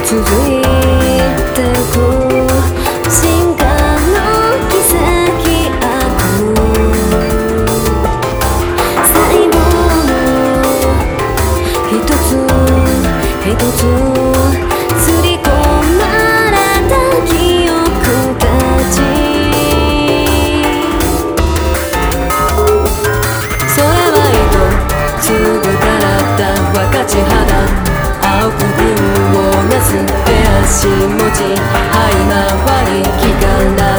続いてく進化の奇跡あく細胞一つ一つ刷り込まれた記憶たちそれは糸継ぐからだ分かち肌青く瓶をなす手足持ち這い回り気から